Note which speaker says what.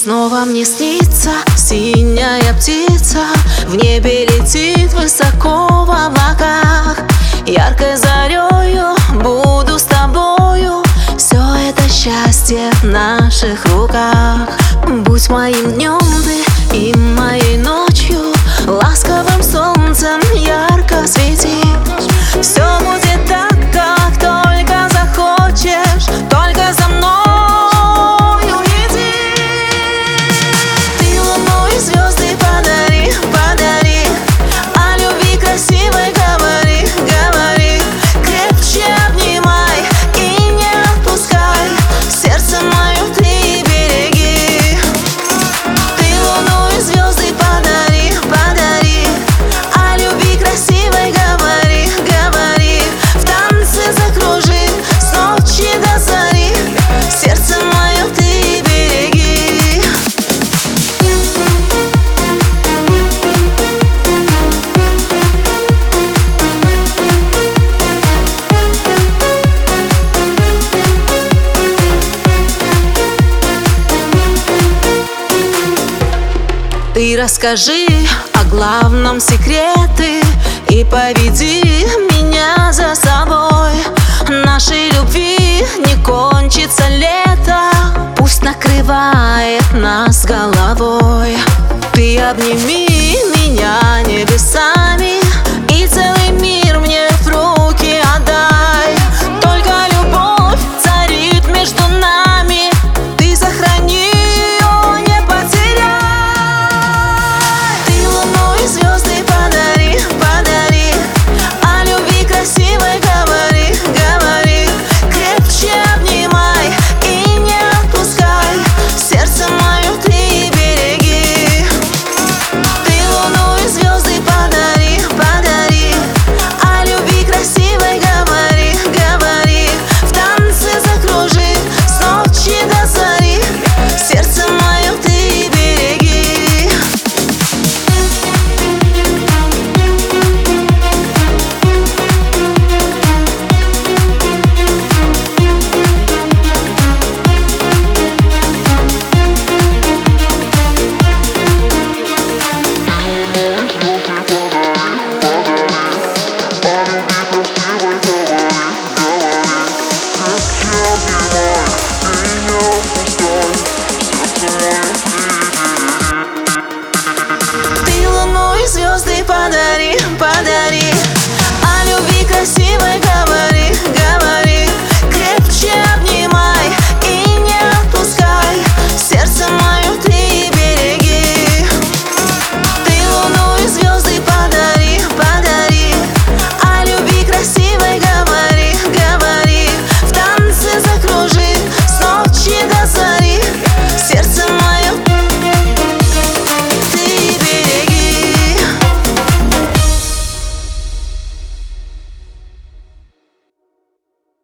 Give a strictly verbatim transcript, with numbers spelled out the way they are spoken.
Speaker 1: Снова мне снится синяя птица, в небе летит высоко в облаках. Яркой зарею буду с тобою, все это счастье в наших руках. Будь моим днем ты и моей ночью, ласковым солнцем ярко свети. Все будет так, как только захочешь, только за мною иди. Ты луну и звезды подари, подари, о любви красивой говори, говори. Крепче обнимай и не отпускай, сердце мое ты береги. Ты луну и звезды подари, подари, о любви красивой говори, говори. В танце закружи с ночи до зари, сердце мое ты береги. Ты расскажи о главном секреты и поведи меня за собой. Нашей любви не кончится лето, пусть накрывает нас головой. Ты обними меня небесами, и целый мир